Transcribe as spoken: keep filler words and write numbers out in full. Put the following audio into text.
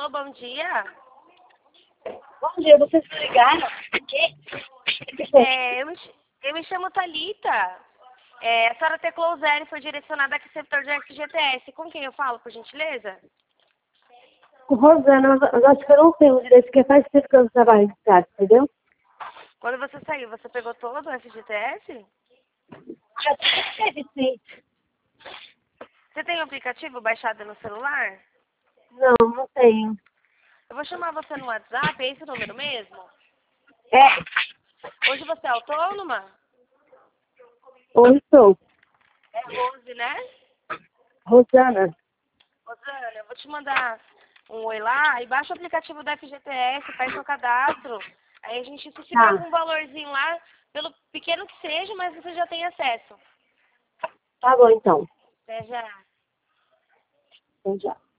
Alô, bom dia. Bom dia, vocês me ligaram? O quê? É, eu, me, ch- eu me chamo Thalita. É, a senhora Teclou Zero foi direcionada aqui ao setor de F G T S. Com quem eu falo, por gentileza? Com Rosana, eu acho que eu não tenho direito, porque faz tempo que eu não trabalho em casa, entendeu? Quando você saiu, você pegou todo o F G T S? Já teve, sim. Você tem o aplicativo baixado no celular? Não, não tenho. Eu vou chamar você no WhatsApp, é esse o número mesmo? É, Hoje você é autônoma? onde estou? É Rose, né? Rosana. Rosana, eu vou te mandar um oi lá e baixa o aplicativo da F G T S, faz seu cadastro. Aí a gente, se tiver Tá, algum valorzinho lá, pelo pequeno que seja, mas você já tem acesso. tá bom então. Até já. Então já.